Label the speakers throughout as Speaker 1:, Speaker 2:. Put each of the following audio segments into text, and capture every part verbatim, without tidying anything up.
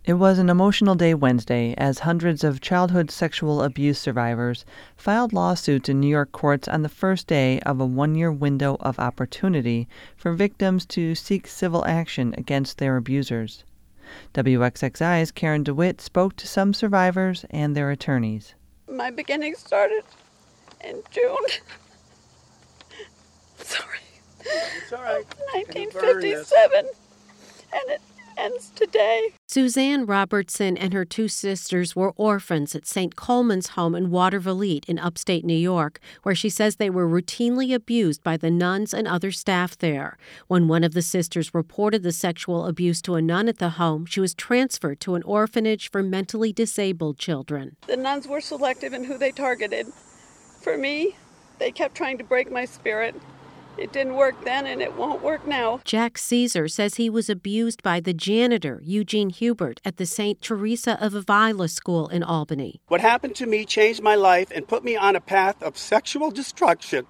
Speaker 1: It was an emotional day Wednesday as hundreds of childhood sexual abuse survivors filed lawsuits in New York courts on the first day of a one-year window of opportunity for victims to seek civil action against their abusers. W X X I's Karen DeWitt spoke to some survivors and their attorneys.
Speaker 2: My beginning started in June. Sorry.
Speaker 3: It's all right.
Speaker 2: nineteen fifty-seven, and it ends today.
Speaker 4: Suzanne Robertson and her two sisters were orphans at Saint Coleman's home in Watervliet in upstate New York, where she says they were routinely abused by the nuns and other staff there. When one of the sisters reported the sexual abuse to a nun at the home, she was transferred to an orphanage for mentally disabled children.
Speaker 2: The nuns were selective in who they targeted. For me, they kept trying to break my spirit. It didn't work then, and it won't work now.
Speaker 4: Jack Caesar says he was abused by the janitor, Eugene Hubert, at the Saint Teresa of Avila school in Albany.
Speaker 3: What happened to me changed my life and put me on a path of sexual destruction.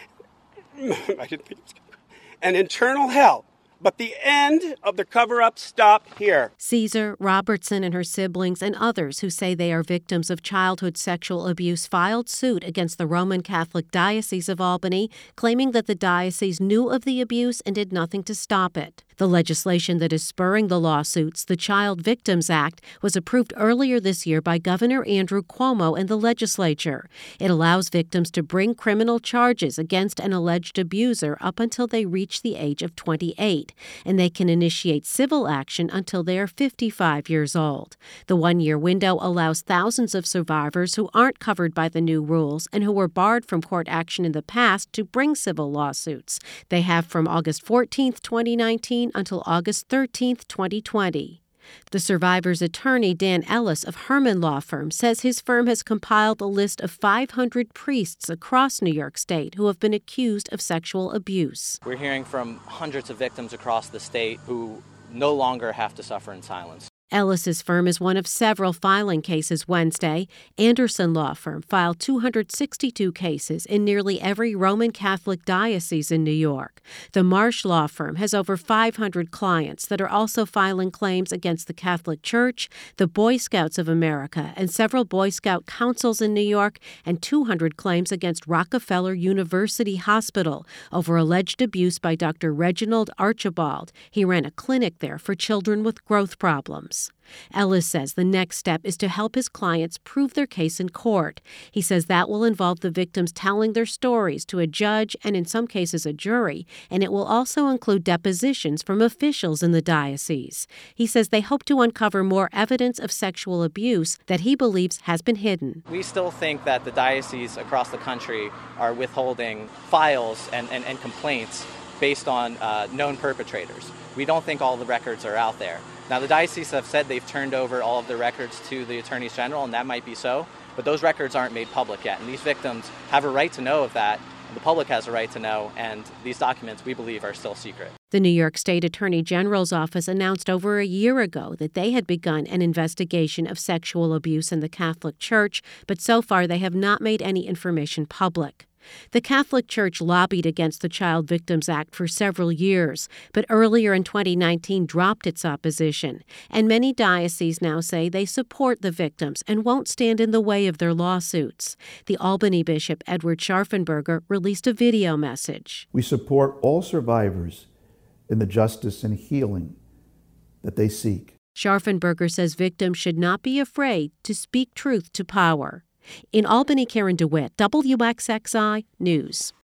Speaker 3: I didn't think it was an internal hell. But the end of the cover-up stopped here.
Speaker 4: Caesar, Robertson, and her siblings and others who say they are victims of childhood sexual abuse filed suit against the Roman Catholic Diocese of Albany, claiming that the diocese knew of the abuse and did nothing to stop it. The legislation that is spurring the lawsuits, the Child Victims Act, was approved earlier this year by Governor Andrew Cuomo and the legislature. It allows victims to bring criminal charges against an alleged abuser up until they reach the age of twenty-eight, and they can initiate civil action until they are fifty-five years old. The one-year window allows thousands of survivors who aren't covered by the new rules and who were barred from court action in the past to bring civil lawsuits. They have from August fourteenth, twenty nineteen until August thirteenth, twenty twenty. The survivor's attorney, Dan Ellis of Herman Law Firm, says his firm has compiled a list of five hundred priests across New York State who have been accused of sexual abuse.
Speaker 5: We're hearing from hundreds of victims across the state who no longer have to suffer in silence.
Speaker 4: Ellis's firm is one of several filing cases Wednesday. Anderson Law Firm filed two hundred sixty-two cases in nearly every Roman Catholic diocese in New York. The Marsh Law Firm has over five hundred clients that are also filing claims against the Catholic Church, the Boy Scouts of America, and several Boy Scout councils in New York, and two hundred claims against Rockefeller University Hospital over alleged abuse by Doctor Reginald Archibald. He ran a clinic there for children with growth problems. Ellis says the next step is to help his clients prove their case in court. He says that will involve the victims telling their stories to a judge and in some cases a jury, and it will also include depositions from officials in the diocese. He says they hope to uncover more evidence of sexual abuse that he believes has been hidden.
Speaker 5: We still think that the dioceses across the country are withholding files and, and, and complaints based on uh, known perpetrators. We don't think all the records are out there. Now, the dioceses have said they've turned over all of the records to the attorneys general, and that might be so, but those records aren't made public yet. And these victims have a right to know of that, and the public has a right to know, and these documents, we believe, are still secret.
Speaker 4: The New York State Attorney General's office announced over a year ago that they had begun an investigation of sexual abuse in the Catholic Church, but so far they have not made any information public. The Catholic Church lobbied against the Child Victims Act for several years, but earlier in twenty nineteen dropped its opposition, and many dioceses now say they support the victims and won't stand in the way of their lawsuits. The Albany Bishop Edward Scharfenberger released a video message.
Speaker 6: We support all survivors in the justice and healing that they seek.
Speaker 4: Scharfenberger says victims should not be afraid to speak truth to power. In Albany, Karen DeWitt, W X X I News.